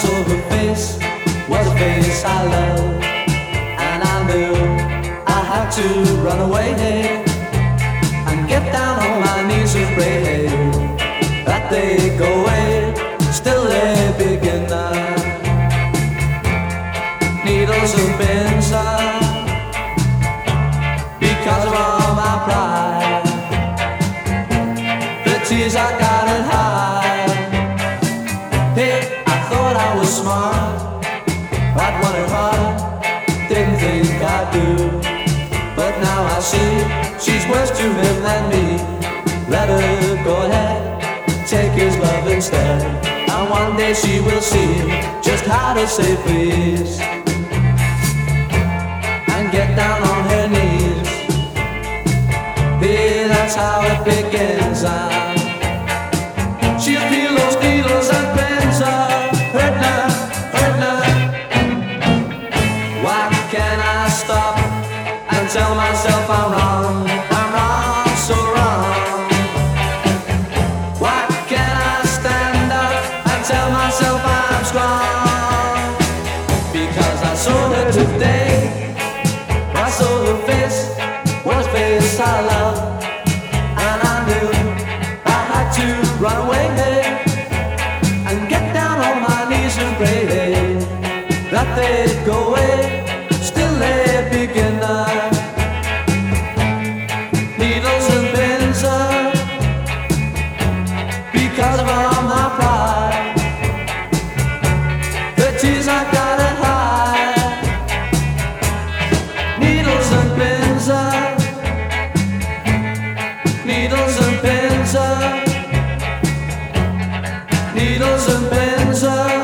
saw her face was a face I loved, and I knew I had to run away and get down on my knees and pray that they go away. Still they begin needles and pins because of all my pride. The tears I gotta hide. Hey, I thought I was smart, I'd want it hard, didn't think I'd do. But now I see she's worse to him than me. Let her go ahead, take his love instead. And one day she will see just how to say please and get down on her knees. Hey, that's how it begins. She'll feel those needles and pins hurting her, hurting her. Why can't I stop and tell myself I'm wrong, so wrong? Why can't I stand up and tell myself I'm strong? Because I saw her today, I saw her face, was a face I loved, and I knew I had to run away and get down on my knees and pray that they'd go away. Still they begin needles and pins because of all my pride. The tears I gotta hide. Needles and pins, needles and pins, needles and pins.